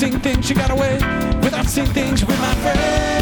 seen things, she got away without seeing things with my friends.